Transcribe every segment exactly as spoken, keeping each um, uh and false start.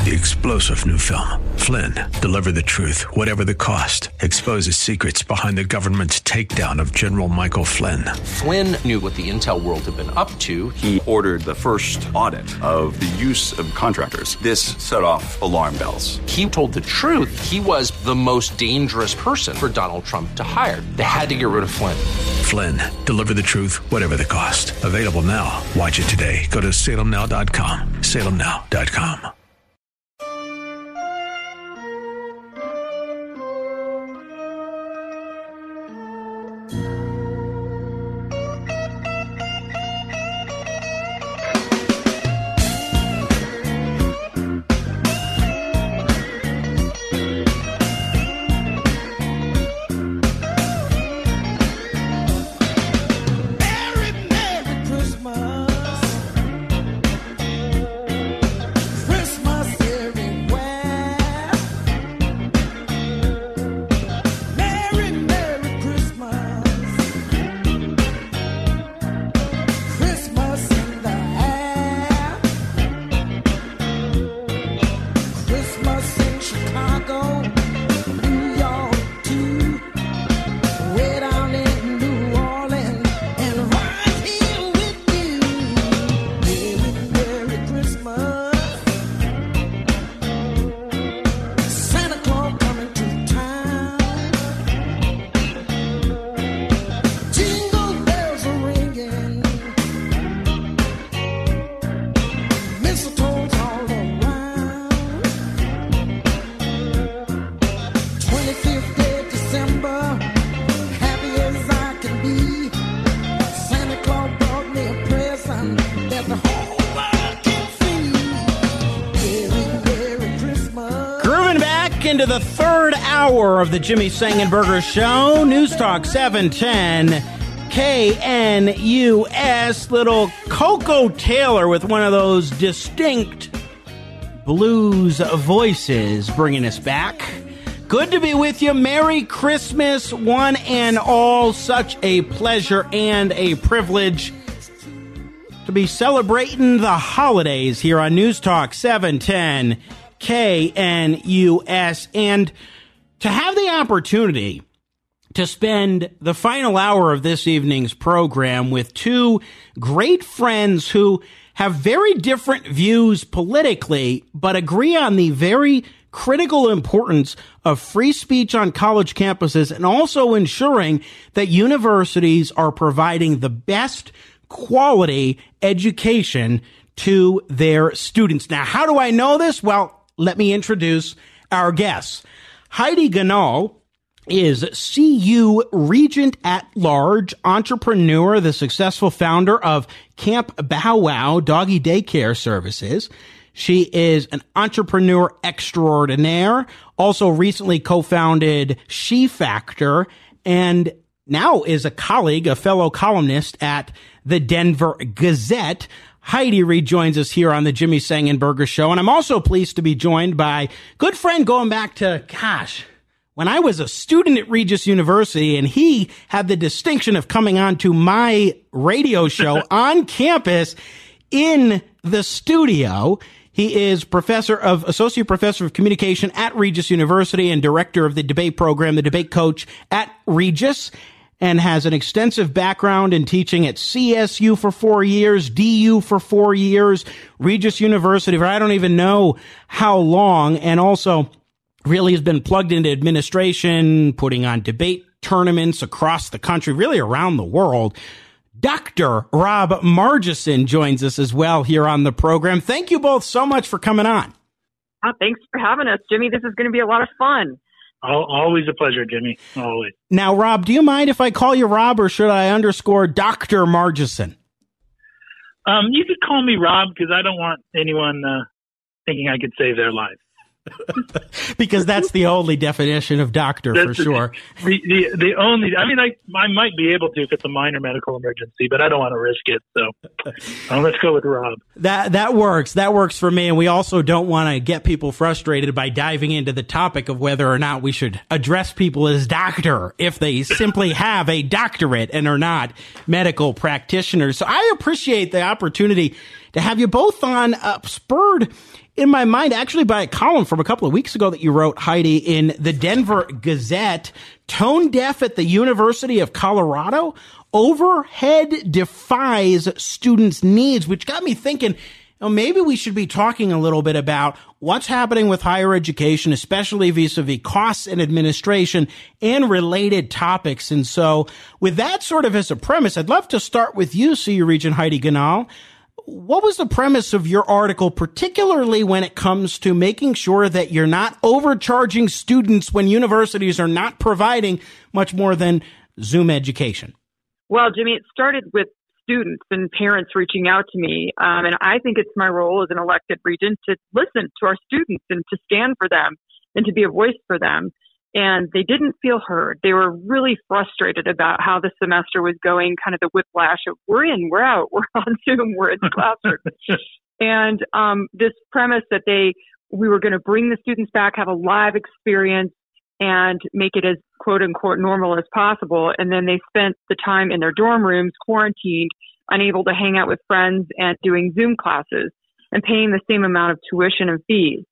the explosive new film, Flynn, Deliver the Truth, Whatever the Cost, exposes secrets behind the government's takedown of General Michael Flynn. Flynn knew what the intel world had been up to. He ordered the first audit of the use of contractors. This set off alarm bells. He told the truth. He was the most dangerous person for Donald Trump to hire. They had to get rid of Flynn. Flynn, Deliver the Truth, Whatever the Cost. Available now. Watch it today. Go to salem now dot com. salem now dot com. Into the third hour of the Jimmy Sangenberger Show, News Talk seven ten K N U S. Little Coco Taylor with one of those distinct blues voices bringing us back. Good to be with you. Merry Christmas, one and all. Such a pleasure and a privilege to be celebrating the holidays here on News Talk seven ten K N U S, and to have the opportunity to spend the final hour of this evening's program with two great friends who have very different views politically, but agree on the very critical importance of free speech on college campuses and also ensuring that universities are providing the best quality education to their students. Now, how do I know this? Well, let me introduce our guests. Heidi Ganahl is C U Regent at Large, entrepreneur, the successful founder of Camp Bow Wow Doggy Daycare Services. She is an entrepreneur extraordinaire, also recently co-founded She Factor, and now is a colleague, a fellow columnist at the Denver Gazette. Heidi rejoins us here on the Jimmy Sangenberger Show, and I'm also pleased to be joined by good friend going back to, gosh, when I was a student at Regis University, and he had the distinction of coming on to my radio show on campus in the studio. He is professor of associate professor of communication at Regis University and director of the debate program, the Debate Coach at Regis, and has an extensive background in teaching at C S U for four years, D U for four years, Regis University for I don't even know how long, and also really has been plugged into administration, putting on debate tournaments across the country, really around the world. Doctor Rob Margison joins us as well here on the program. Thank you both so much for coming on. Oh, thanks for having us, Jimmy. This is going to be a lot of fun. Always a pleasure, Jimmy. Always. Now, Rob, do you mind if I call you Rob, or should I underscore Doctor Margison? Um, you could call me Rob, because I don't want anyone uh, thinking I could save their life. Because that's the only definition of doctor, that's for the, sure. The, the the only, I mean, I I might be able to if it's a minor medical emergency, but I don't want to risk it. So uh, let's go with Rob. That that works. That works for me. And we also don't want to get people frustrated by diving into the topic of whether or not we should address people as doctor if they simply have a doctorate and are not medical practitioners. So I appreciate the opportunity to have you both on, uh, spurred in my mind actually by a column from a couple of weeks ago that you wrote, Heidi, in the Denver Gazette. Tone deaf at the University of Colorado. Overhead defies students' needs, which got me thinking, well, maybe we should be talking a little bit about what's happening with higher education, especially vis-a-vis costs and administration and related topics. And so with that sort of as a premise, I'd love to start with you, C U Regent Heidi Ganahl. What was the premise of your article, particularly when it comes to making sure that you're not overcharging students when universities are not providing much more than Zoom education? Well, Jimmy, it started with students and parents reaching out to me. Um, and I think it's my role as an elected regent to listen to our students and to stand for them and to be a voice for them. And they didn't feel heard. They were really frustrated about how the semester was going, kind of the whiplash of we're in, we're out, we're on Zoom, we're in the classroom. And um, this premise that they, we were going to bring the students back, have a live experience, and make it as quote unquote normal as possible. And then they spent the time in their dorm rooms, quarantined, unable to hang out with friends and doing Zoom classes and paying the same amount of tuition and fees.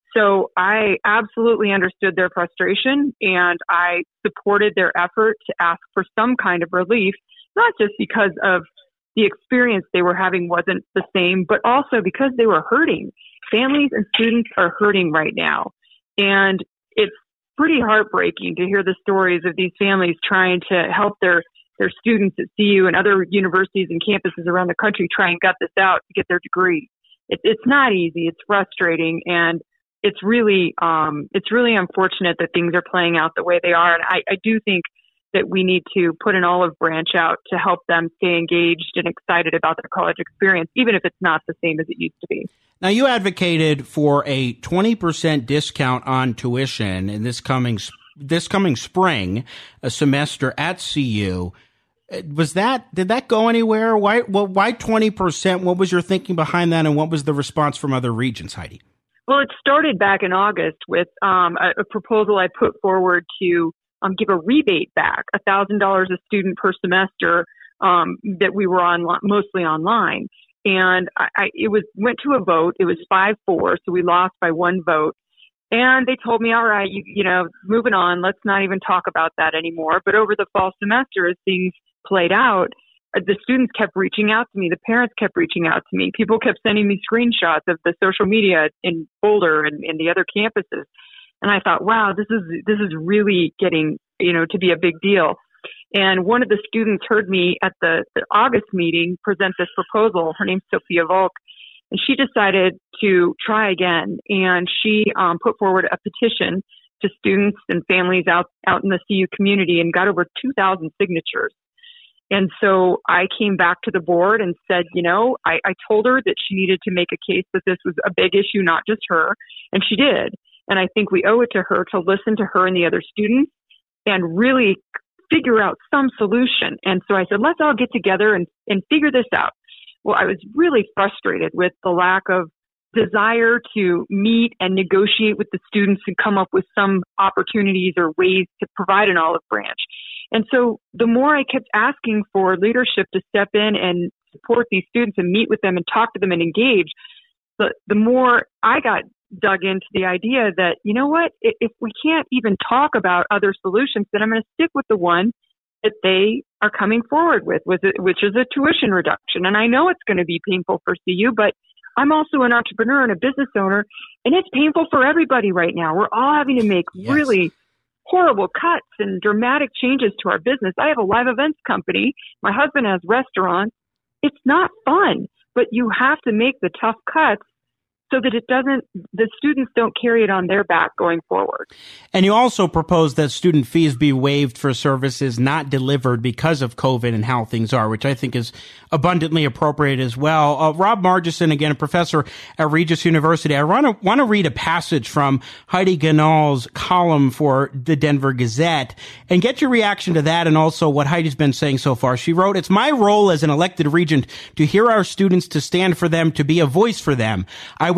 So I absolutely understood their frustration and I supported their effort to ask for some kind of relief, not just because of the experience they were having wasn't the same, but also because they were hurting. Families and students are hurting right now. And it's pretty heartbreaking to hear the stories of these families trying to help their, their students at C U and other universities and campuses around the country try and gut this out to get their degree. It, it's not easy. It's frustrating. And it's really, um, it's really unfortunate that things are playing out the way they are. And I, I do think that we need to put an olive branch out to help them stay engaged and excited about their college experience, even if it's not the same as it used to be. Now, you advocated for a twenty percent discount on tuition in this coming this coming spring, a semester at C U. Was that, did that go anywhere? Why, well, why twenty percent? What was your thinking behind that, and what was the response from other regions, Heidi? Well, it started back in August with um, a, a proposal I put forward to um, give a rebate back, one thousand dollars a student per semester um, that we were on mostly online. And I, I, it was went to a vote. It was five four, so we lost by one vote. And they told me, all right, you, you know, moving on. Let's not even talk about that anymore. But over the fall semester, as things played out, the students kept reaching out to me. The parents kept reaching out to me. People kept sending me screenshots of the social media in Boulder and in the other campuses. And I thought, wow, this is this is really getting, you know, to be a big deal. And one of the students heard me at the, the August meeting present this proposal. Her name's Sophia Volk. And she decided to try again. And she um, put forward a petition to students and families out, out in the C U community and got over two thousand signatures. And so I came back to the board and said, you know, I, I told her that she needed to make a case that this was a big issue, not just her. And she did. And I think we owe it to her to listen to her and the other students and really figure out some solution. And so I said, let's all get together and, and figure this out. Well, I was really frustrated with the lack of desire to meet and negotiate with the students and come up with some opportunities or ways to provide an olive branch. And so the more I kept asking for leadership to step in and support these students and meet with them and talk to them and engage, the, the more I got dug into the idea that, you know what, if, if we can't even talk about other solutions, then I'm going to stick with the one that they are coming forward with, with it, which is a tuition reduction. And I know it's going to be painful for C U, but I'm also an entrepreneur and a business owner, and it's painful for everybody right now. We're all having to make yes. really horrible cuts and dramatic changes to our business. I have a live events company. My husband has restaurants. It's not fun, but you have to make the tough cuts so that it doesn't, the students don't carry it on their back going forward. And you also proposed that student fees be waived for services not delivered because of COVID and how things are, which I think is abundantly appropriate as well. Uh, Rob Margison, again, a professor at Regis University. I want to want to read a passage from Heidi Ganahl's column for the Denver Gazette and get your reaction to that and also what Heidi's been saying so far. She wrote, "It's my role as an elected regent to hear our students, to stand for them, to be a voice for them. I would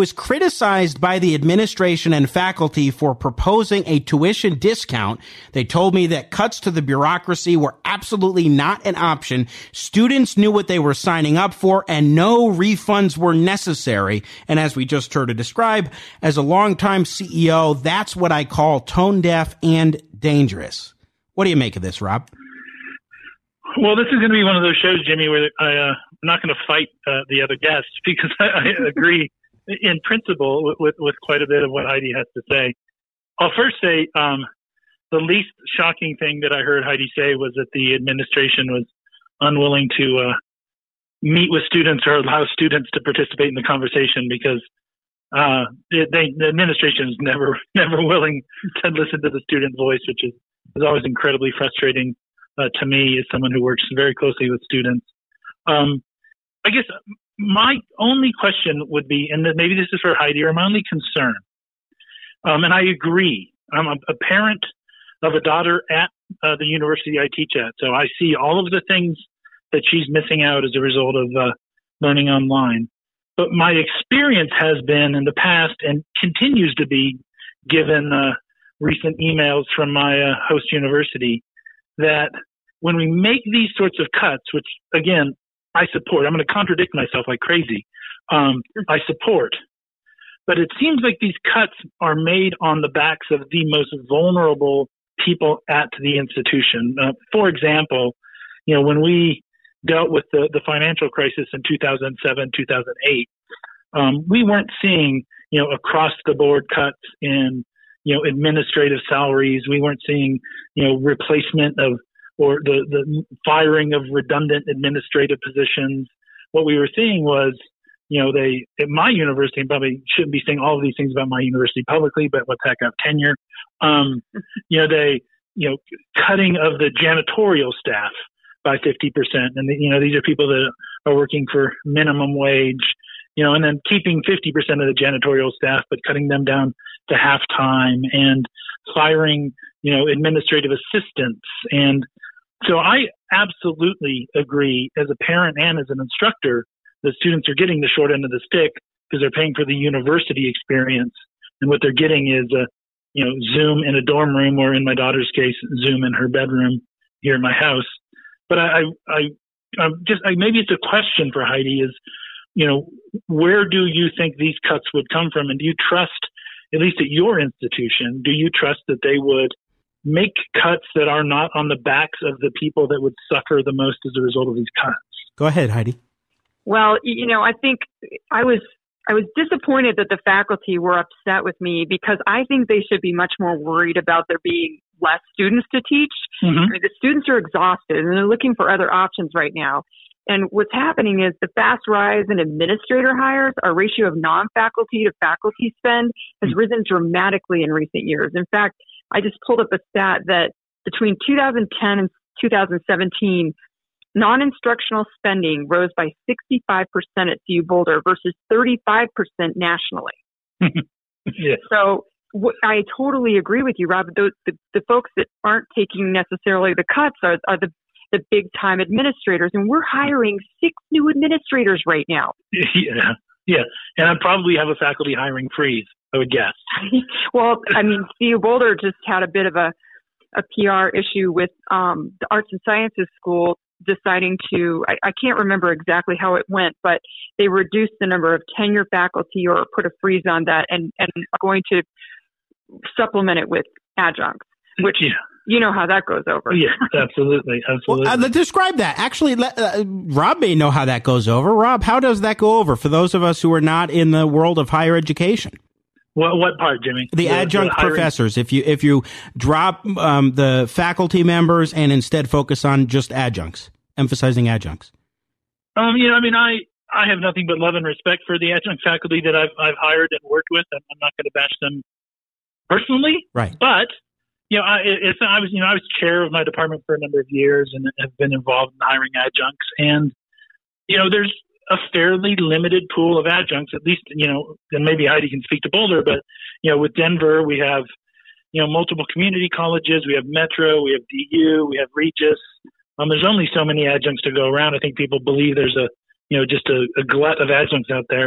was criticized by the administration and faculty for proposing a tuition discount. They told me that cuts to the bureaucracy were absolutely not an option. Students knew what they were signing up for, and no refunds were necessary. And as we just heard it describe, as a longtime C E O, that's what I call tone deaf and dangerous. What do you make of this, Rob? Well, this is going to be one of those shows, Jimmy, where I, uh, I'm not going to fight uh, the other guests because I, I agree in principle with, with, with quite a bit of what Heidi has to say. I'll first say um, the least shocking thing that I heard Heidi say was that the administration was unwilling to uh, meet with students or allow students to participate in the conversation because uh, they, the administration is never never willing to listen to the student voice, which is, is always incredibly frustrating. Uh, to me, as someone who works very closely with students. Um, I guess my only question would be, and maybe this is for Heidi, or my only concern, um, and I agree, I'm a, a parent of a daughter at uh, the university I teach at, so I see all of the things that she's missing out as a result of uh, learning online. But my experience has been in the past, and continues to be, given uh, recent emails from my uh, host university, that when we make these sorts of cuts, which again, I support, I'm going to contradict myself like crazy. Um, I support, but it seems like these cuts are made on the backs of the most vulnerable people at the institution. Uh, for example, you know, when we dealt with the, the financial crisis in two thousand seven, two thousand eight, um, we weren't seeing, you know, across the board cuts in you know, administrative salaries. We weren't seeing, you know, replacement of, or the, the firing of redundant administrative positions. What we were seeing was, you know, they, at my university, and probably shouldn't be saying all of these things about my university publicly, but let's heck up tenure. Um, you know, they, you know, cutting of the janitorial staff by fifty percent. And, the, you know, these are people that are working for minimum wage, you know, and then keeping fifty percent of the janitorial staff, but cutting them down to half time, and firing, you know, administrative assistants. And so I absolutely agree as a parent and as an instructor that students are getting the short end of the stick because they're paying for the university experience. And what they're getting is a, you know, Zoom in a dorm room, or in my daughter's case, Zoom in her bedroom here in my house. But I, I, I I'm just, I, maybe it's a question for Heidi is, you know, where do you think these cuts would come from? And do you trust, at least at your institution, do you trust that they would make cuts that are not on the backs of the people that would suffer the most as a result of these cuts? Go ahead, Heidi. Well, you know, I think I was I was disappointed that the faculty were upset with me, because I think they should be much more worried about there being less students to teach. Mm-hmm. I mean, the students are exhausted and they're looking for other options right now. And what's happening is the fast rise in administrator hires, our ratio of non-faculty to faculty spend has risen dramatically in recent years. In fact, I just pulled up a stat that between two thousand ten and two thousand seventeen, non-instructional spending rose by sixty-five percent at C U Boulder versus thirty-five percent nationally. Yeah. So w- I totally agree with you, Rob. The, the, the folks that aren't taking necessarily the cuts are, are the the big time administrators, and we're hiring six new administrators right now. Yeah, yeah, and I probably have a faculty hiring freeze, I would guess. Well, I mean, C U Boulder just had a bit of a, a P R issue with um, the Arts and Sciences School deciding to, I, I can't remember exactly how it went, but they reduced the number of tenure faculty or put a freeze on that, and, and are going to supplement it with adjuncts, which... Yeah. You know how that goes over. Yeah, absolutely. Absolutely. Well, uh, describe that. Actually, uh, Rob may know how that goes over. Rob, how does that go over for those of us who are not in the world of higher education? What, what part, Jimmy? The, the adjunct the professors. If you if you drop um, the faculty members and instead focus on just adjuncts, emphasizing adjuncts. Um, you know, I mean, I, I have nothing but love and respect for the adjunct faculty that I've I've hired and worked with. I'm, I'm not going to bash them personally, right? But you know, I, it's, I was, you know, I was chair of my department for a number of years and have been involved in hiring adjuncts. And, you know, there's a fairly limited pool of adjuncts, at least, you know, and maybe Heidi can speak to Boulder, but, you know, with Denver, we have, you know, multiple community colleges. We have Metro, we have D U, we have Regis. Um, there's only so many adjuncts to go around. I think people believe there's a, you know, just a, a glut of adjuncts out there.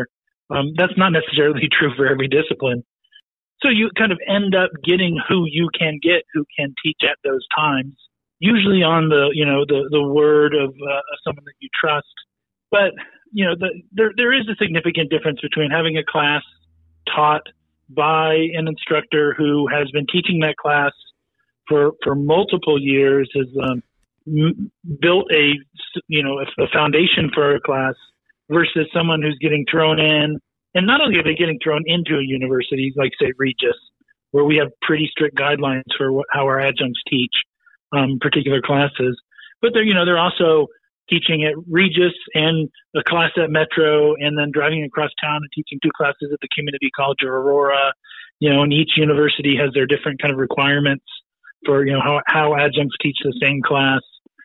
um, that's not necessarily true for every discipline. So you kind of end up getting who you can get, who can teach at those times, usually on the, you know, the, the word of uh, someone that you trust. But, you know, the, there there is a significant difference between having a class taught by an instructor who has been teaching that class for for multiple years, has um, m- built a, you know, a, a foundation for a class, versus someone who's getting thrown in. And not only are they getting thrown into a university like, say, Regis, where we have pretty strict guidelines for what, how our adjuncts teach um, particular classes, but they're, you know, they're also teaching at Regis and a class at Metro, and then driving across town and teaching two classes at the Community College of Aurora. You know, and each university has their different kind of requirements for, you know, how, how adjuncts teach the same class.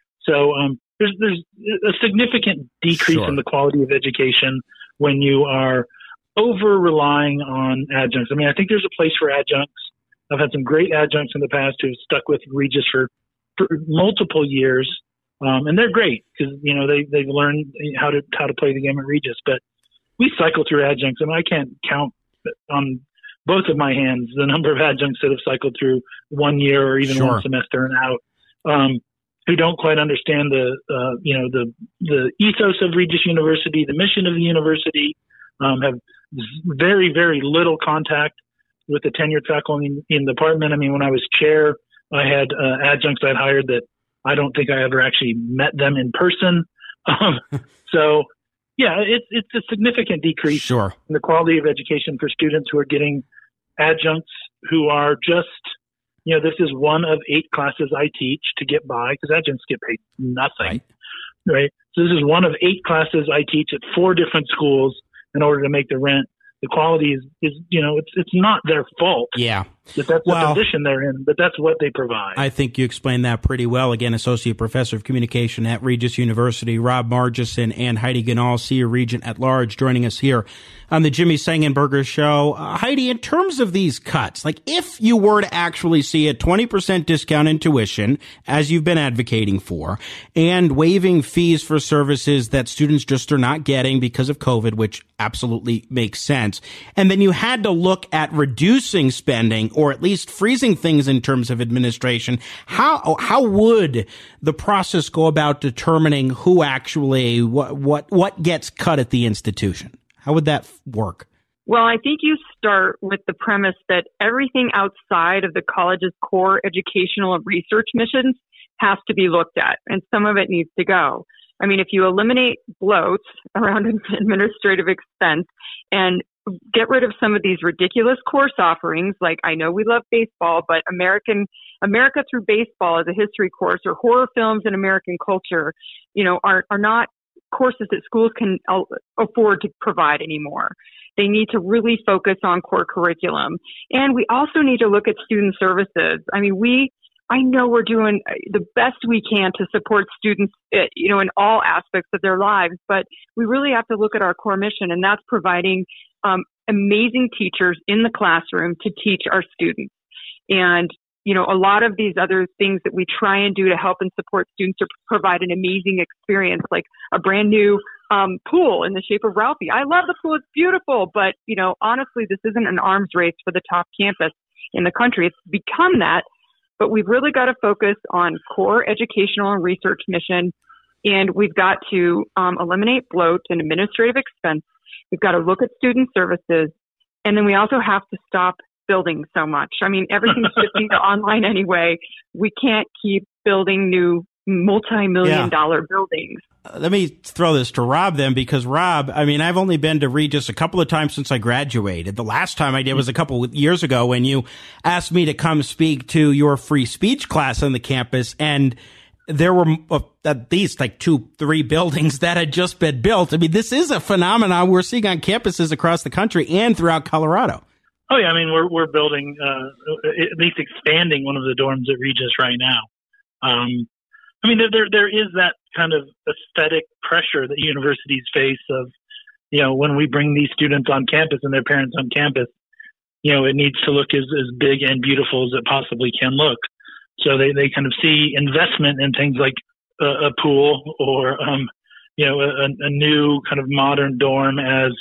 So um, there's there's a significant decrease Sure. in the quality of education when you are over relying on adjuncts. I mean, I think there's a place for adjuncts. I've had some great adjuncts in the past who've stuck with Regis for, for multiple years. Um, and they're great because, you know, they, they've learned how to, how to play the game at Regis, but we cycle through adjuncts. I mean, I can't count on both of my hands the number of adjuncts that have cycled through one year or even Sure. one semester and out, um, who don't quite understand the, uh, you know, the, the ethos of Regis University, the mission of the university, um, have very, very little contact with the tenured faculty in, in the department. I mean, when I was chair, I had uh, adjuncts I'd hired that I don't think I ever actually met them in person. Um, so, yeah, it's it's a significant decrease Sure. in the quality of education for students who are getting adjuncts who are just, you know, this is one of eight classes I teach to get by, because adjuncts get paid nothing, Right. right? So this is one of eight classes I teach at four different schools in order to make the rent. The quality is, is you know, it's it's not their fault Yeah. that that's Well, the position they're in, but that's what they provide. I think you explained that pretty well. Again, Associate Professor of Communication at Regis University, Rob Margison, and Heidi Ganahl, Senior Regent at Large, joining us here on the Jimmy Sengenberger Show. Uh, Heidi, in terms of these cuts, like if you were to actually see a twenty percent discount in tuition, as you've been advocating for, and waiving fees for services that students just are not getting because of COVID, which absolutely makes sense, and then you had to look at reducing spending or at least freezing things in terms of administration, how how would the process go about determining who actually what what what gets cut at the institution? How would that work? Well, I think you start with the premise that everything outside of the college's core educational and research missions has to be looked at, and some of it needs to go. I mean, if you eliminate bloats around administrative expense and get rid of some of these ridiculous course offerings, like I know we love baseball, but American America Through Baseball as a history course, or horror films and American culture, you know, are are not courses that schools can afford to provide anymore. They need to really focus on core curriculum. And we also need to look at student services. I mean, we, I know we're doing the best we can to support students, you know, in all aspects of their lives, but we really have to look at our core mission, and that's providing um, amazing teachers in the classroom to teach our students. And, you know, a lot of these other things that we try and do to help and support students to provide an amazing experience, like a brand new um, pool in the shape of Ralphie. I love the pool. It's beautiful. But, you know, honestly, this isn't an arms race for the top campus in the country. It's become that. But we've really got to focus on core educational and research mission. And we've got to um, eliminate bloat and administrative expense. We've got to look at student services. And then we also have to stop building so much. I mean, everything's shifting to online anyway. We can't keep building new multi-million Yeah. dollar buildings. Uh, let me throw this to Rob then, because Rob, I mean, I've only been to Regis a couple of times since I graduated. The last time I did was a couple of years ago when you asked me to come speak to your free speech class on the campus, and there were uh, at least like two, three buildings that had just been built. I mean, this is a phenomenon we're seeing on campuses across the country and throughout Colorado. Oh yeah, I mean we're we're building, uh, at least expanding one of the dorms at Regis right now. Um, I mean there, there there is that kind of aesthetic pressure that universities face of, you know, when we bring these students on campus and their parents on campus, you know, it needs to look as, as big and beautiful as it possibly can look. So they, they kind of see investment in things like a, a pool or um, you know a, a new kind of modern dorm as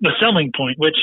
the selling point, which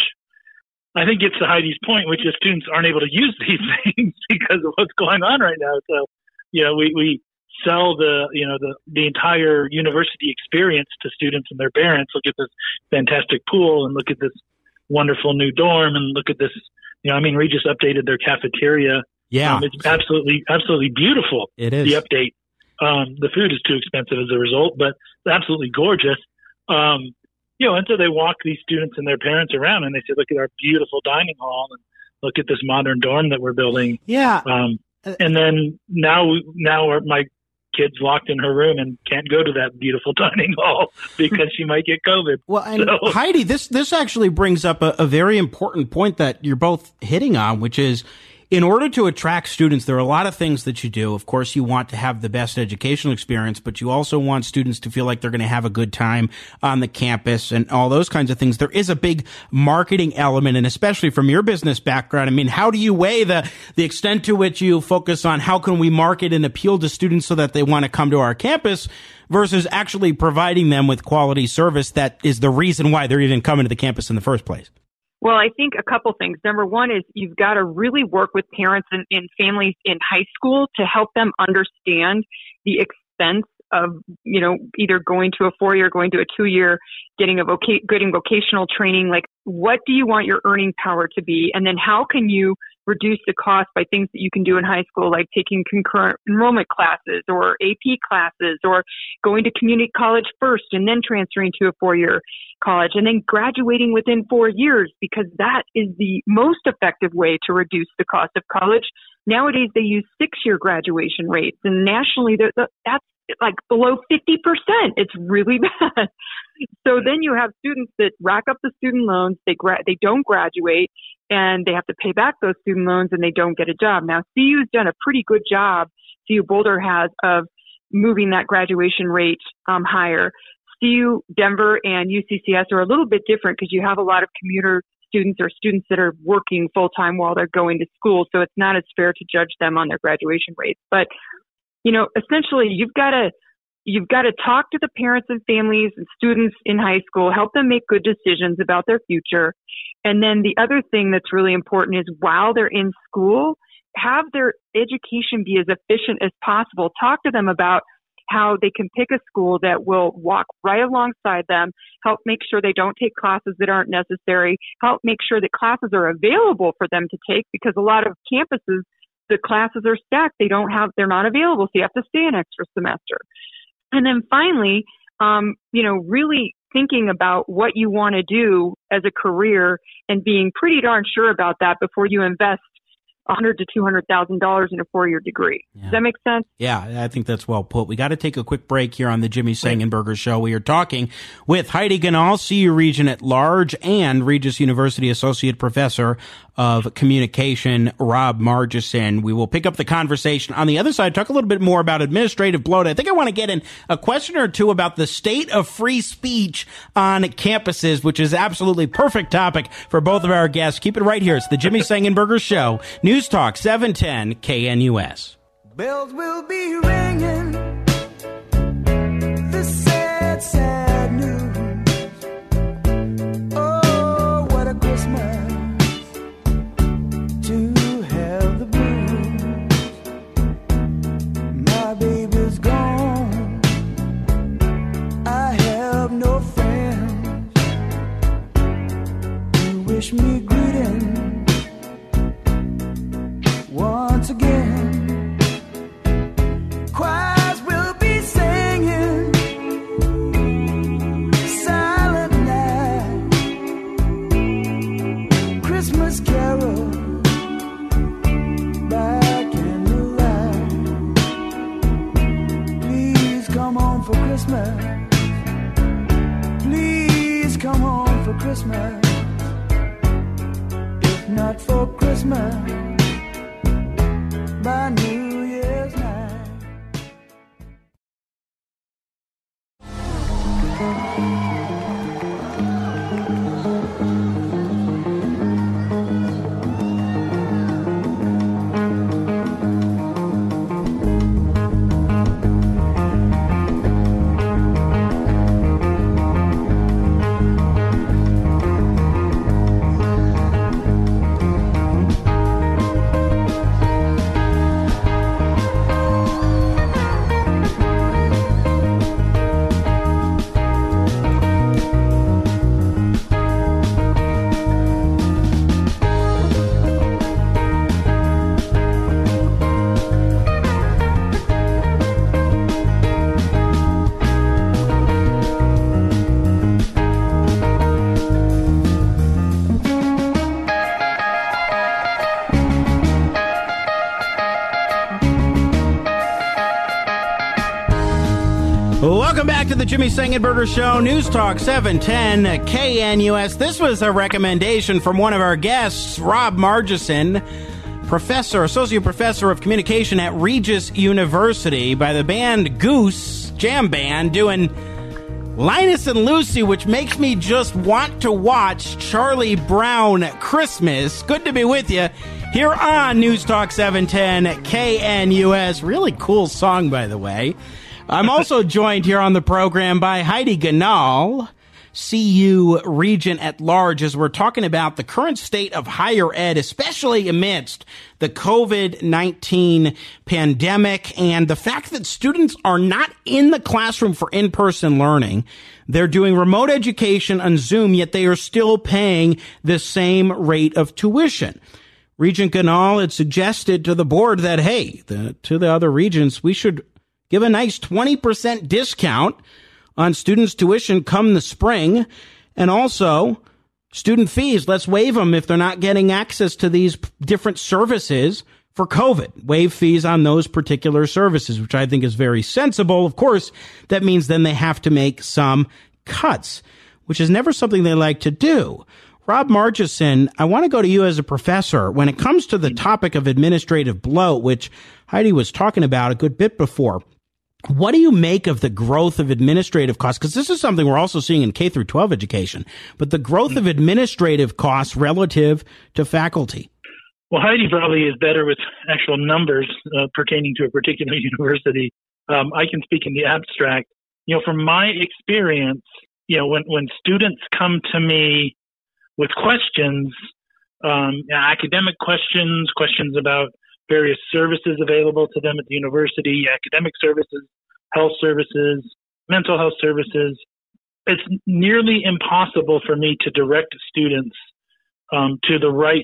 I think gets to Heidi's point, which is students aren't able to use these things because of what's going on right now. So, you know, we, we sell the, you know, the, the entire university experience to students and their parents. Look at this fantastic pool and look at this wonderful new dorm and look at this, you know, I mean, Regis updated their cafeteria. Yeah. Um, it's absolutely, absolutely beautiful. It is. The update. Um, the food is too expensive as a result, but it's absolutely gorgeous. Um, you know, and so they walk these students and their parents around and they say, look at our beautiful dining hall and look at this modern dorm that we're building. Yeah. Um, and then now, now my kid's locked in her room and can't go to that beautiful dining hall because she might get COVID. Well, and so, Heidi, this, this actually brings up a, a very important point that you're both hitting on, which is, in order to attract students, there are a lot of things that you do. Of course, you want to have the best educational experience, but you also want students to feel like they're going to have a good time on the campus and all those kinds of things. There is a big marketing element, and especially from your business background, I mean, how do you weigh the, the extent to which you focus on how can we market and appeal to students so that they want to come to our campus versus actually providing them with quality service that is the reason why they're even coming to the campus in the first place? Well, I think a couple things. Number one is you've got to really work with parents and, and families in high school to help them understand the expense of, you know, either going to a four-year, going to a two-year, getting a voca- getting vocational training. Like, what do you want your earning power to be? And then how can you reduce the cost by things that you can do in high school, like taking concurrent enrollment classes or A P classes or going to community college first and then transferring to a four-year college and then graduating within four years because that is the most effective way to reduce the cost of college. Nowadays, they use six-year graduation rates, and nationally, that's like below fifty percent. It's really bad. So then you have students that rack up the student loans, they gra- they don't graduate, and they have to pay back those student loans, and they don't get a job. Now, C U's done a pretty good job, C U Boulder has, of moving that graduation rate um, higher. C U Denver and U C C S are a little bit different because you have a lot of commuter students or students that are working full-time while they're going to school, so it's not as fair to judge them on their graduation rates. But, you know, essentially, you've got to You've got to talk to the parents and families and students in high school, help them make good decisions about their future. And then the other thing that's really important is while they're in school, have their education be as efficient as possible. Talk to them about how they can pick a school that will walk right alongside them, help make sure they don't take classes that aren't necessary, help make sure that classes are available for them to take, because a lot of campuses, the classes are stacked. They don't have, they're not available, so you have to stay an extra semester. And then finally, um, you know, really thinking about what you want to do as a career and being pretty darn sure about that before you invest one hundred thousand to two hundred thousand dollars in a four-year degree. Yeah. Does that make sense? Yeah, I think that's well put. We got to take a quick break here on the Jimmy Sangenberger Show. We are talking with Heidi Ganahl, C U Regent at Large and Regis University Associate Professor of Communication, Rob Margison. We will pick up the conversation on the other side, talk a little bit more about administrative bloat. I think I want to get in a question or two about the state of free speech on campuses, which is absolutely perfect topic for both of our guests. Keep it right here. It's the Jimmy Sangenberger Show. News Talk seven ten K N U S. Bells will be ringing. The sad, sad news. Oh, what a Christmas to have the blues. My baby's gone. I have no friends who wish me greeting. Once again, choirs will be singing Silent Night, Christmas carol by candlelight. Please come home for Christmas. Please come home for Christmas. If not for Christmas, by New Year's night. to the Jimmy Sengenberger Show, News Talk seven ten K N U S. This was a recommendation from one of our guests, Rob Margison, professor, associate professor of communication at Regis University, by the band Goose, jam band, doing Linus and Lucy, which makes me just want to watch Charlie Brown Christmas. Good to be with you here on News Talk seven ten K N U S. Really cool song, by the way. I'm also joined here on the program by Heidi Ganahl, C U Regent at Large, as we're talking about the current state of higher ed, especially amidst the COVID nineteen pandemic and the fact that students are not in the classroom for in-person learning. They're doing remote education on Zoom, yet they are still paying the same rate of tuition. Regent Ganahl had suggested to the board that, hey, the, to the other regents, we should give a nice twenty percent discount on students' tuition come the spring. And also, student fees, let's waive them if they're not getting access to these different services for COVID. Waive fees on those particular services, which I think is very sensible. Of course, that means then they have to make some cuts, which is never something they like to do. Rob Margison, I want to go to you as a professor. When it comes to the topic of administrative bloat, which Heidi was talking about a good bit before, what do you make of the growth of administrative costs? Because this is something we're also seeing in K through twelve education, but the growth of administrative costs relative to faculty. Well, Heidi probably is better with actual numbers uh, pertaining to a particular university. Um, I can speak in the abstract. You know, from my experience, you know, when, when students come to me with questions, um, academic questions, questions about various services available to them at the university, academic services, health services, mental health services. It's nearly impossible for me to direct students um, to the right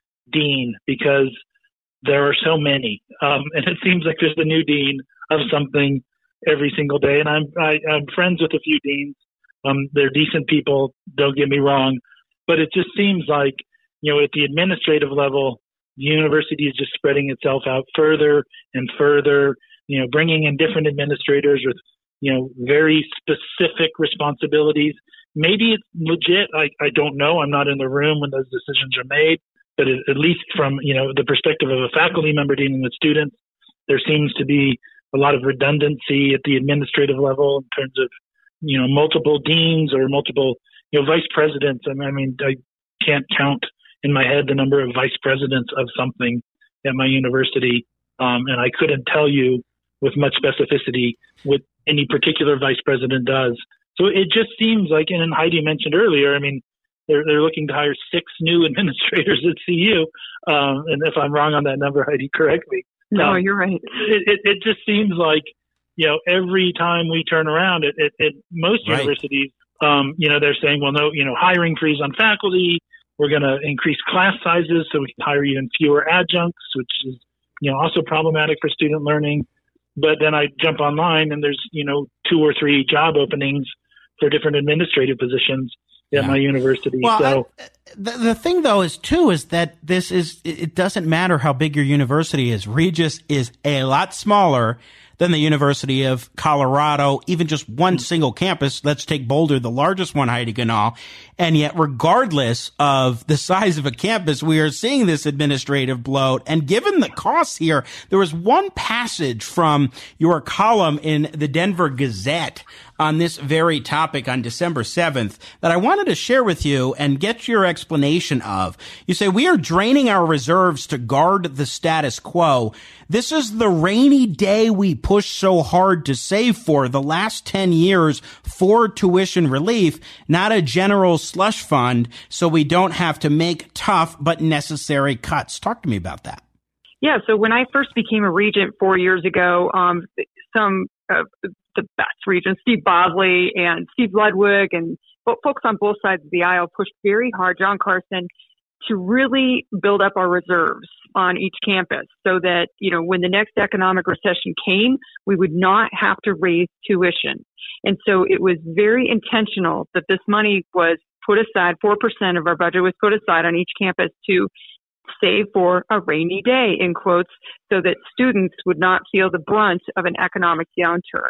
dean because there are so many. Um, and it seems like there's a new dean of something every single day. And I'm, I, I'm friends with a few deans. Um, they're decent people, don't get me wrong. But it just seems like, you know, at the administrative level, the university is just spreading itself out further and further, you know, bringing in different administrators with, you know, very specific responsibilities. Maybe it's legit. I, I don't know. I'm not in the room when those decisions are made. But it, at least from, you know, the perspective of a faculty member dealing with students, there seems to be a lot of redundancy at the administrative level in terms of, you know, multiple deans or multiple, you know, vice presidents. I mean, I, mean, I can't count in my head the number of vice presidents of something at my university. Um, and I couldn't tell you with much specificity what any particular vice president does. So it just seems like, and Heidi mentioned earlier, I mean, they're, they're looking to hire six new administrators at C U. Um, and if I'm wrong on that number, Heidi, correct me. No, um, you're right. It, it, it just seems like, you know, every time we turn around at, at, at most Right. universities, um, you know, they're saying, well, no, you know, hiring freeze on faculty. We're going to increase class sizes so we can hire even fewer adjuncts, which is, you know, also problematic for student learning. But then I jump online and there's, you know, two or three job openings for different administrative positions at Yeah. my university. Well, so I, the, the thing, though, is, too, is that this is, it doesn't matter how big your university is. Regis is a lot smaller than the University of Colorado, even just one single campus. Let's take Boulder, the largest one, Heidi Ganahl. And yet, regardless of the size of a campus, we are seeing this administrative bloat. And given the costs here, there was one passage from your column in the Denver Gazette on this very topic on December seventh that I wanted to share with you and get your explanation of. You say, we are draining our reserves to guard the status quo. This is the rainy day we pushed so hard to save for the last ten years for tuition relief, not a general slush fund, so we don't have to make tough but necessary cuts. Talk to me about that. Yeah, so when I first became a regent four years ago, um, some of the best regents, Steve Bosley and Steve Ludwig, and folks on both sides of the aisle pushed very hard, John Carson, to really build up our reserves on each campus so that, you know, when the next economic recession came, we would not have to raise tuition. And so it was very intentional that this money was put aside, four percent of our budget was put aside on each campus to save for a rainy day, in quotes, so that students would not feel the brunt of an economic downturn.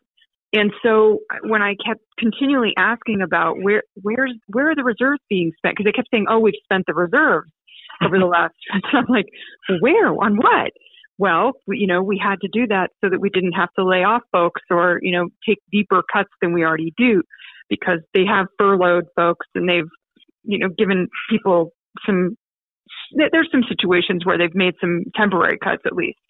And so when I kept continually asking about where, where's, where are the reserves being spent? Because they kept saying, oh, we've spent the reserves over the last, so I'm like, where, on what? Well, we, you know, we had to do that so that we didn't have to lay off folks or, you know, take deeper cuts than we already do, because they have furloughed folks and they've, you know, given people some, there's some situations where they've made some temporary cuts at least.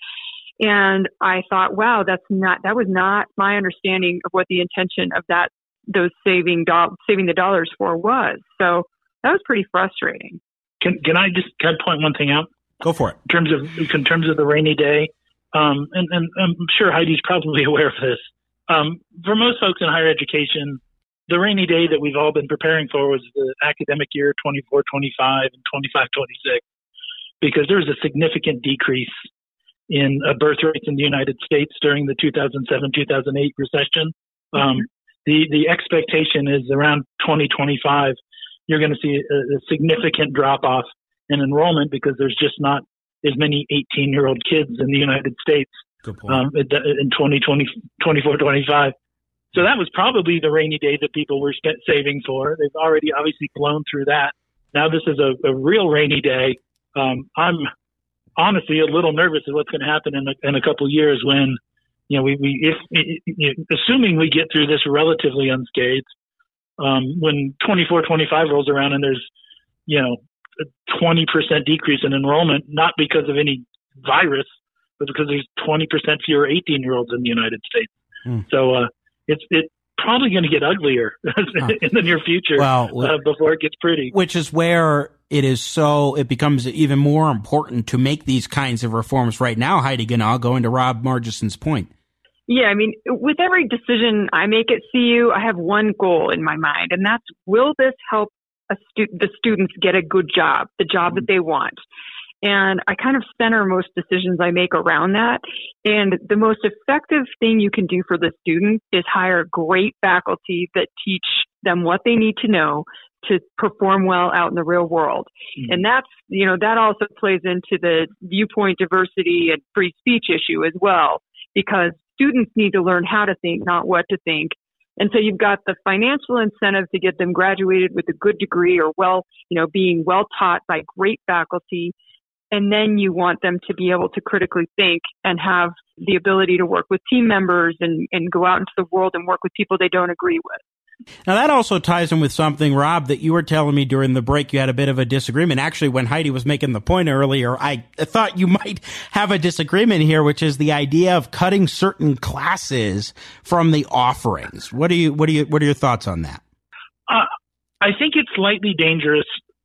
And I thought, wow, that's not, that was not my understanding of what the intention of that, those saving do- saving the dollars for was. So that was pretty frustrating. Can, can I just can I point one thing out? Go for it. In terms of in terms of the rainy day, um, and, and I'm sure Heidi's probably aware of this. Um, for most folks in higher education, the rainy day that we've all been preparing for was the academic year twenty-four twenty-five and twenty-five twenty-six, because there was a significant decrease in uh, birth rates in the United States during the two thousand seven two thousand eight recession. Um, the the expectation is around twenty twenty-five, you're going to see a, a significant drop off in enrollment because there's just not as many eighteen-year-old kids in the United States um, in twenty twenty, twenty-four twenty-five. So that was probably the rainy day that people were spent saving for. They've already obviously blown through that. Now this is a, a real rainy day. Um, I'm honestly a little nervous of what's going to happen in a, in a couple of years when, you know, we, we if, if assuming we get through this relatively unscathed, um, when twenty-four twenty-five rolls around and there's, you know, a twenty percent decrease in enrollment, not because of any virus, but because there's twenty percent fewer eighteen-year-olds in the United States. Mm. So uh, it's it's probably going to get uglier in the near future well, uh, before it gets pretty. Which is where it is so, it becomes even more important to make these kinds of reforms right now, Heidi Ganahl, going to Rob Margison's point. Yeah, I mean, with every decision I make at C U, I have one goal in my mind, and that's, will this help a stu- the students get a good job, the job that they want? And I kind of center most decisions I make around that. And the most effective thing you can do for the student is hire great faculty that teach them what they need to know to perform well out in the real world. Mm-hmm. And that's, you know, that also plays into the viewpoint diversity and free speech issue as well, because students need to learn how to think, not what to think. And so you've got the financial incentive to get them graduated with a good degree or well, you know, being well taught by great faculty. And then you want them to be able to critically think and have the ability to work with team members and, and go out into the world and work with people they don't agree with. Now, that also ties in with something, Rob, that you were telling me during the break. You had a bit of a disagreement. Actually, when Heidi was making the point earlier, I thought you might have a disagreement here, which is the idea of cutting certain classes from the offerings. What do you, what do you, what are your thoughts on that? Uh, I think it's slightly dangerous.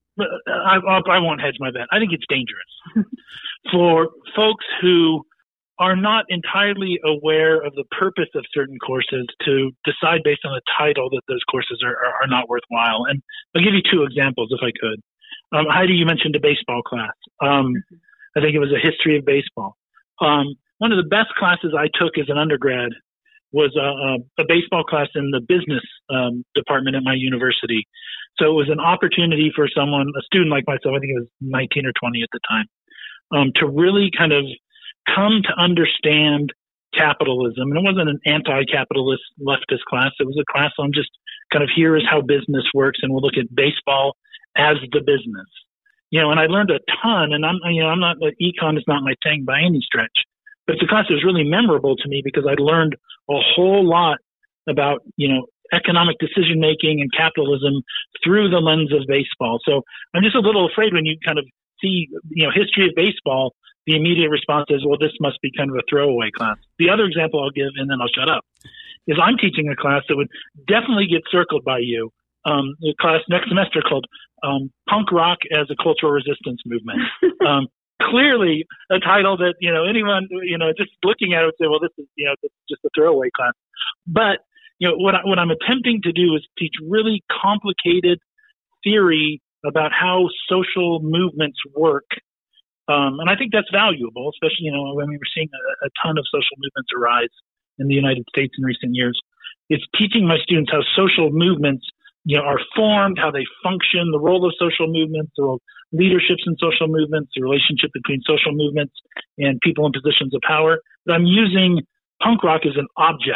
I, I won't hedge my bet. I think it's dangerous for folks who are not entirely aware of the purpose of certain courses to decide based on the title that those courses are, are, are not worthwhile. And I'll give you two examples if I could. Um, Heidi, you mentioned a baseball class. Um, I think it was a history of baseball. Um, one of the best classes I took as an undergrad was a, a baseball class in the business um, department at my university. So it was an opportunity for someone, a student like myself, I think it was nineteen or twenty at the time, um, to really kind of come to understand capitalism. And it wasn't an anti-capitalist leftist class. It was a class on just kind of here is how business works, and we'll look at baseball as the business. You know, and I learned a ton, and I'm, you know, I'm not, econ is not my thing by any stretch. But the class was really memorable to me because I learned a whole lot about, you know, economic decision making and capitalism through the lens of baseball. So I'm just a little afraid when you kind of see, you know, history of baseball, the immediate response is, well, this must be kind of a throwaway class. The other example I'll give, and then I'll shut up, is I'm teaching a class that would definitely get circled by you. Um, the class next semester called um, Punk Rock as a Cultural Resistance Movement. Um, Clearly a title that, you know, anyone, you know, just looking at it would say, well, this is, you know, this is just a throwaway class. But, you know, what, I, what I'm attempting to do is teach really complicated theory about how social movements work. Um, and I think that's valuable, especially, you know, when we were seeing a, a ton of social movements arise in the United States in recent years. It's teaching my students how social movements, you know, are formed, how they function, the role of social movements, the role of leaderships in social movements, the relationship between social movements and people in positions of power. But I'm using punk rock as an object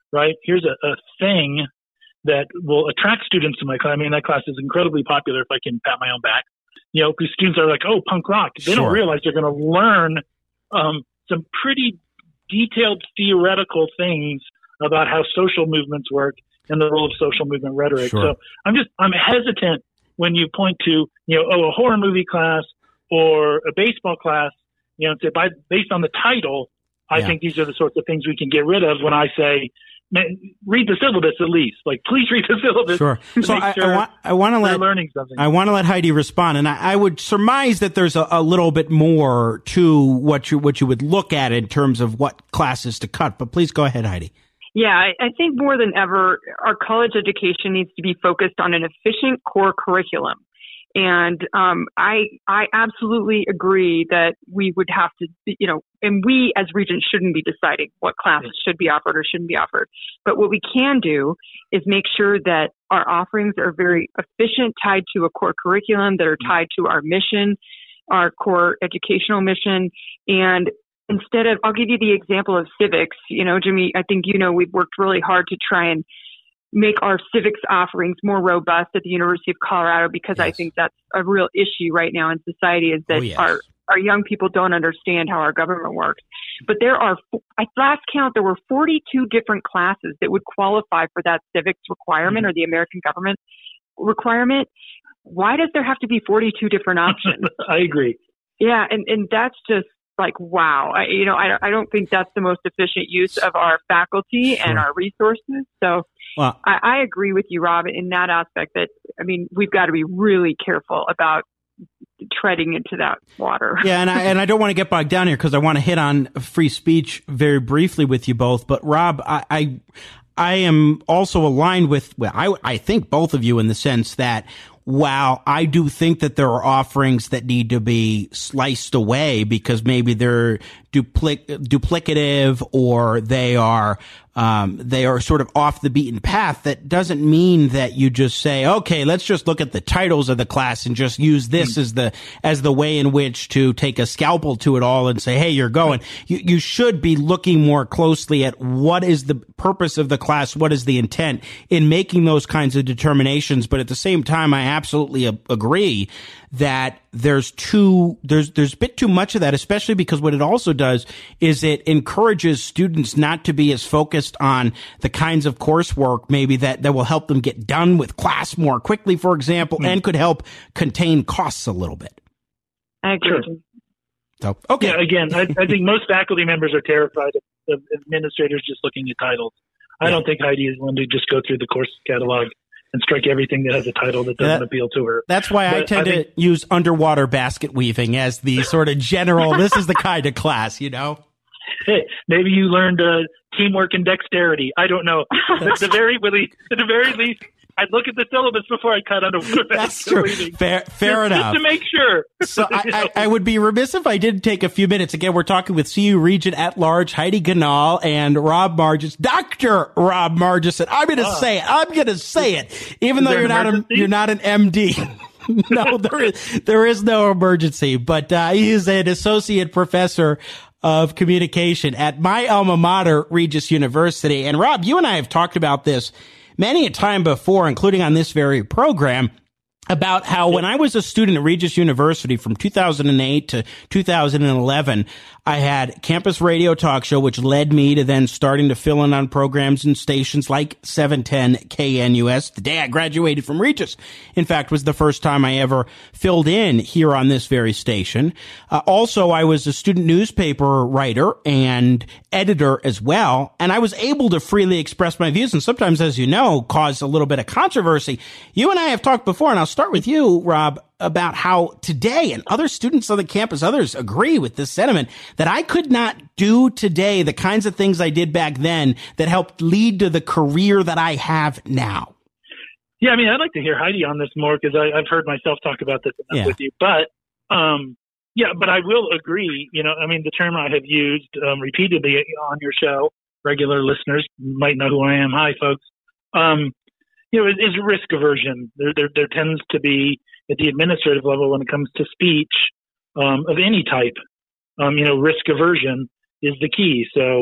right? Here's a, a thing that will attract students to my class. I mean, that class is incredibly popular, if I can pat my own back. You know, because students are like, oh, punk rock. They Sure. don't realize they're going to learn um, some pretty detailed theoretical things about how social movements work and the role of social movement rhetoric. Sure. So I'm just, I'm hesitant when you point to, you know, oh, a horror movie class or a baseball class, you know, and say, by, based on the title, I Yeah. think these are the sorts of things we can get rid of when I say, man, read the syllabus at least. Like, please read the syllabus. Sure. to So make I, sure I want I want to they're let learning something. I want to let Heidi respond, and I, I would surmise that there's a, a little bit more to what you what you would look at in terms of what classes to cut. But please go ahead, Heidi. Yeah, I, I think more than ever, our college education needs to be focused on an efficient core curriculum. And um, I I absolutely agree that we would have to, you know, and we as Regents shouldn't be deciding what classes should be offered or shouldn't be offered. But what we can do is make sure that our offerings are very efficient, tied to a core curriculum, that are tied to our mission, our core educational mission. And instead of, I'll give you the example of civics. You know, Jimmy, I think, you know, we've worked really hard to try and make our civics offerings more robust at the University of Colorado, because Yes. I think that's a real issue right now in society, is that Oh, yes. our, our young people don't understand how our government works. But there are, at last count, there were forty-two different classes that would qualify for that civics requirement Mm-hmm. or the American government requirement. Why does there have to be forty-two different options? I agree. Yeah, and, and that's just like, wow. I, you know, I, I don't think that's the most efficient use of our faculty and Sure. our resources. So Well, I, I agree with you, Rob, in that aspect that, I mean, we've got to be really careful about treading into that water. yeah, and I and I don't want to get bogged down here because I want to hit on free speech very briefly with you both. But Rob, I I, I am also aligned with, well, I I think both of you in the sense that, while I do think that there are offerings that need to be sliced away because maybe they're duplic- duplicative or they are um, they are sort of off the beaten path, that doesn't mean that you just say, okay, let's just look at the titles of the class and just use this as the as the way in which to take a scalpel to it all and say, hey, you're going. You, you should be looking more closely at what is the purpose of the class, what is the intent in making those kinds of determinations. But at the same time, I absolutely a- agree that there's too there's there's a bit too much of that, especially because what it also does is it encourages students not to be as focused on the kinds of coursework maybe that that will help them get done with class more quickly, for example, Mm. and could help contain costs a little bit. I agree. Sure. So okay, Yeah, again, I, I think most faculty members are terrified of, of administrators just looking at titles. I Yeah. don't think Heidi is one to just go through the course catalog and strike everything that has a title that doesn't That- appeal to her. That's why I But tend I think- to use underwater basket weaving as the sort of general, this is the kind of class, you know? Hey, maybe you learned uh, teamwork and dexterity. I don't know. At the very least, at the very least, I'd look at the syllabus before I cut underwater That's basket true. weaving. Fair, fair just, enough. Just to make sure. So I, You know? I, I would be remiss if I didn't take a few minutes. Again, we're talking with C U Regent at Large Heidi Ganahl and Rob Margis, Doctor Rob Margis. I'm going to say it. I'm going to say it, even Is though there you're an not a, emergency? you're not an M D. No, there is there is no emergency. But uh, he is an associate professor of communication at my alma mater, Regis University. And Rob, you and I have talked about this many a time before, including on this very program, about how when I was a student at Regis University from two thousand eight to two thousand eleven, I had campus radio talk show, which led me to then starting to fill in on programs and stations like seven ten K N U S. The day I graduated from Regis, in fact, was the first time I ever filled in here on this very station. Uh, also, I was a student newspaper writer and editor as well, and I was able to freely express my views and sometimes, as you know, cause a little bit of controversy. You and I have talked before, and I'll start with you, Rob, about how today, and other students on the campus, others agree with this sentiment, that I could not do today the kinds of things I did back then that helped lead to the career that I have now. Yeah, I mean, I'd like to hear Heidi on this more because I've heard myself talk about this enough Yeah. with you. But, um, yeah, but I will agree. You know, I mean, the term I have used um, repeatedly on your show, regular listeners might know who I am. Hi, folks. Um, you know, is, is risk aversion. There, there, there tends to be at the administrative level when it comes to speech um, of any type. Um, you know, risk aversion is the key. So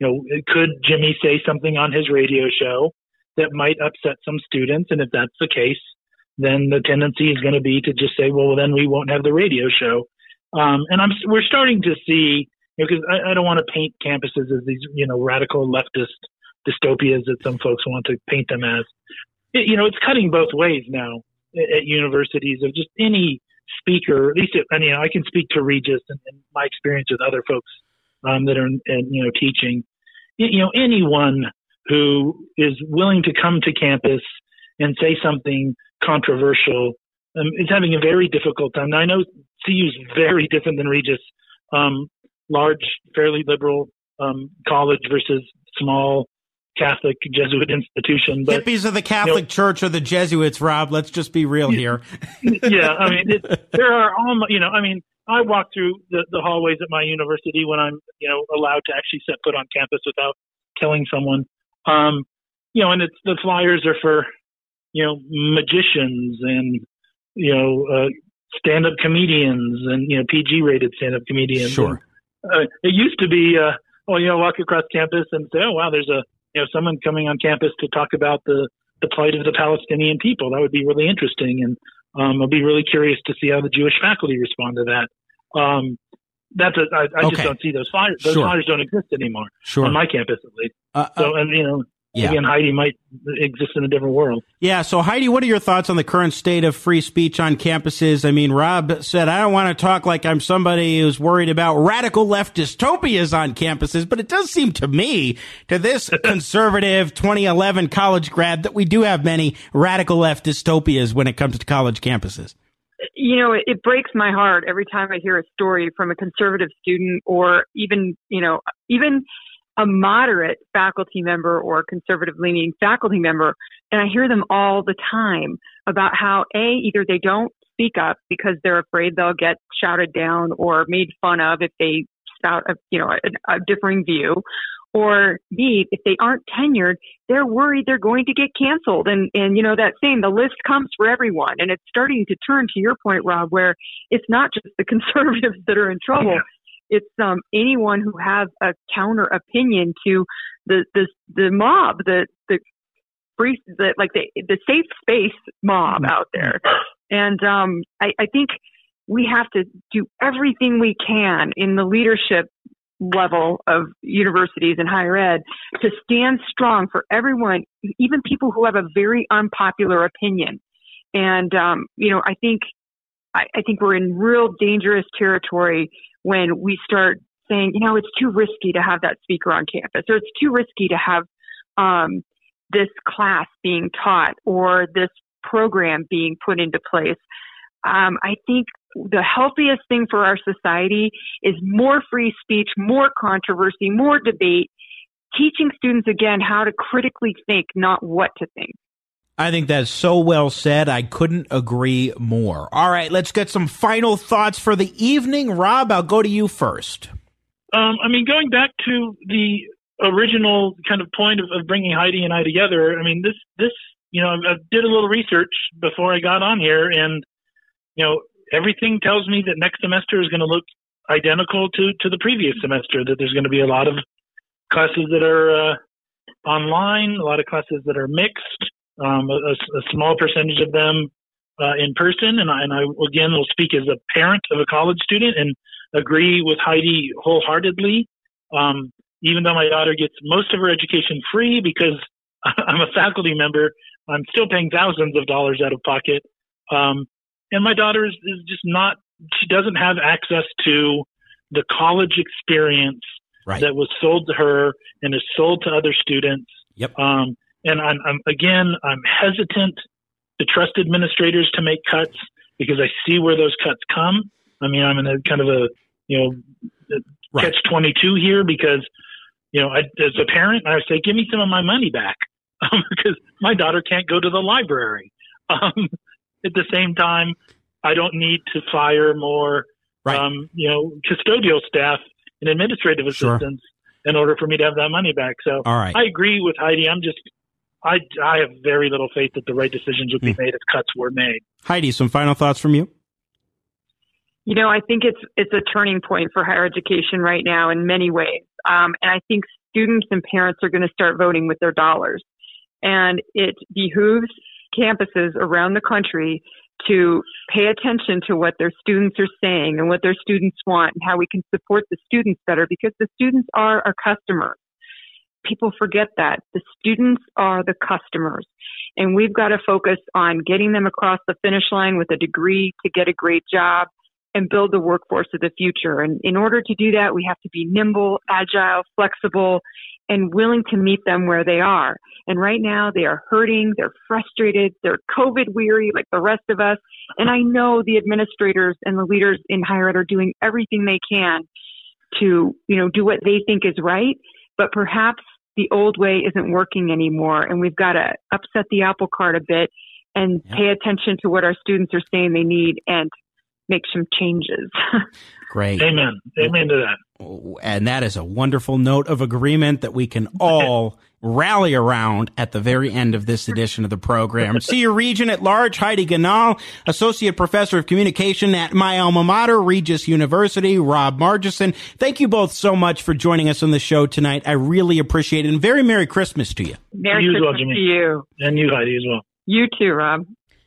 you know, could Jimmy say something on his radio show that might upset some students? And if that's the case, then the tendency is going to be to just say, well, then we won't have the radio show. Um, and I'm, we're starting to see, you know, because I, I don't want to paint campuses as these, you know, radical leftist dystopias that some folks want to paint them as. It, you know, it's cutting both ways now at, at universities of just any speaker. At least, it, I mean, I can speak to Regis and, and my experience with other folks um, that are, in, you know, teaching. You know, anyone who is willing to come to campus and say something controversial um, is having a very difficult time. Now, I know C U is very different than Regis, um, large, fairly liberal um, college versus small Catholic Jesuit institution. But, hippies of the Catholic you know, Church or the Jesuits, Rob. Let's just be real here. Yeah, I mean, it, there are almost, you know, I mean, I walk through the, the hallways at my university when I'm, you know, allowed to actually set foot on campus without killing someone. Um, you know, and it's the flyers are for, you know, magicians and, you know, uh, stand-up comedians and, you know, P G-rated stand-up comedians. Sure. And, uh, it used to be, uh, oh, you know, walk across campus and say, oh, wow, there's a, you know, someone coming on campus to talk about the, the plight of the Palestinian people. That would be really interesting. And um, I'll be really curious to see how the Jewish faculty respond to that. Um, that's a, I, I okay. just don't see those flyers. Those sure. flyers don't exist anymore sure. on my campus, at least. Uh, so, uh, and, you know, yeah. again, Heidi might exist in a different world. Yeah. So, Heidi, what are your thoughts on the current state of free speech on campuses? I mean, Rob said, I don't want to talk like I'm somebody who's worried about radical left dystopias on campuses, but it does seem to me, to this conservative twenty eleven college grad, that we do have many radical left dystopias when it comes to college campuses. You know, it, it breaks my heart every time I hear a story from a conservative student or even, you know, even a moderate faculty member or conservative leaning faculty member. And I hear them all the time about how, A, either they don't speak up because they're afraid they'll get shouted down or made fun of if they spout a, you know, a, a differing view, or B, if they aren't tenured, they're worried they're going to get canceled. And, and, you know, that saying, the list comes for everyone. And it's starting to turn to your point, Rob, where it's not just the conservatives that are in trouble. It's um, anyone who has a counter opinion to the, the, the mob, the, the free, the, like the, the safe space mob out there. And um, I, I think we have to do everything we can in the leadership level of universities and higher ed to stand strong for everyone, even people who have a very unpopular opinion. And, um, you know, I think, I, I think we're in real dangerous territory when we start saying, you know, it's too risky to have that speaker on campus, or it's too risky to have, um, this class being taught or this program being put into place. Um, I think the healthiest thing for our society is more free speech, more controversy, more debate, teaching students, again, how to critically think, not what to think. I think that's so well said. I couldn't agree more. All right, let's get some final thoughts for the evening. Rob, I'll go to you first. Um, I mean, going back to the original kind of point of, of bringing Heidi and I together, I mean, this, this, you know, I did a little research before I got on here, and, you know, everything tells me that next semester is going to look identical to, to the previous semester, that there's going to be a lot of classes that are uh, online, a lot of classes that are mixed, um, a, a small percentage of them uh, in person. And I, and I, again, will speak as a parent of a college student and agree with Heidi wholeheartedly. Um, even though my daughter gets most of her education free because I'm a faculty member, I'm still paying thousands of dollars out of pocket. Um, And my daughter is, is just not, she doesn't have access to the college experience right. that was sold to her and is sold to other students. Yep. Um, and I'm, I'm, again, I'm hesitant to trust administrators to make cuts because I see where those cuts come. I mean, I'm in a kind of a, you know, right. catch twenty-two here because, you know, I, as a parent, I say, give me some of my money back um, because my daughter can't go to the library. Um, At the same time, I don't need to fire more, right. um, you know, custodial staff and administrative assistants sure. in order for me to have that money back. So All right. I agree with Heidi. I'm just, I, I have very little faith that the right decisions would be mm. made if cuts were made. Heidi, some final thoughts from you? You know, I think it's it's a turning point for higher education right now in many ways. Um, and I think students and parents are going to start voting with their dollars. And it behooves campuses around the country to pay attention to what their students are saying and what their students want and how we can support the students better, because the students are our customers. People forget that. The students are the customers. And we've got to focus on getting them across the finish line with a degree to get a great job and build the workforce of the future. And in order to do that, we have to be nimble, agile, flexible, and willing to meet them where they are. And right now they are hurting, they're frustrated, they're COVID weary like the rest of us. And I know the administrators and the leaders in higher ed are doing everything they can to, you know, do what they think is right. But perhaps the old way isn't working anymore. And we've got to upset the apple cart a bit and yep. pay attention to what our students are saying they need and make some changes. Great. Amen. Amen to that. And that is a wonderful note of agreement that we can all rally around at the very end of this edition of the program. See your Regent at Large, Heidi Ganahl, Associate Professor of Communication at my alma mater, Regis University, Rob Margison. Thank you both so much for joining us on the show tonight. I really appreciate it. And very Merry Christmas to you. Merry you Christmas well, Jimmy. to you. And you, Heidi, as well. You too, Rob.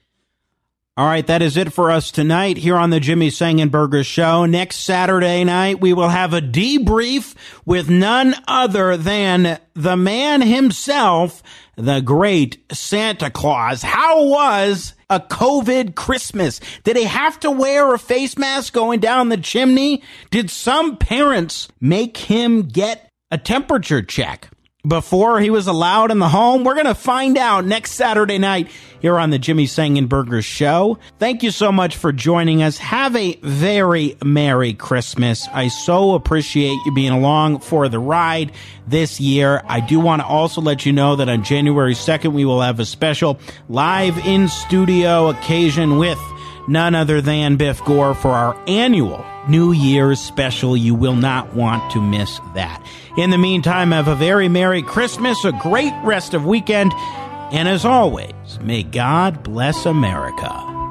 All right, that is it for us tonight here on the Jimmy Sangenberger Show. Next Saturday night, we will have a debrief with none other than the man himself, the great Santa Claus. How was a COVID Christmas? Did he have to wear a face mask going down the chimney? Did some parents make him get a temperature check before he was allowed in the home? We're going to find out next Saturday night here on the Jimmy Sangenberger Show. Thank you so much for joining us. Have a very Merry Christmas. I so appreciate you being along for the ride this year. I do want to also let you know that on January second, we will have a special live in studio occasion with none other than Biff Gore for our annual New Year's special. You will not want to miss that. In the meantime, have a very Merry Christmas, a great rest of weekend, and as always, may God bless America.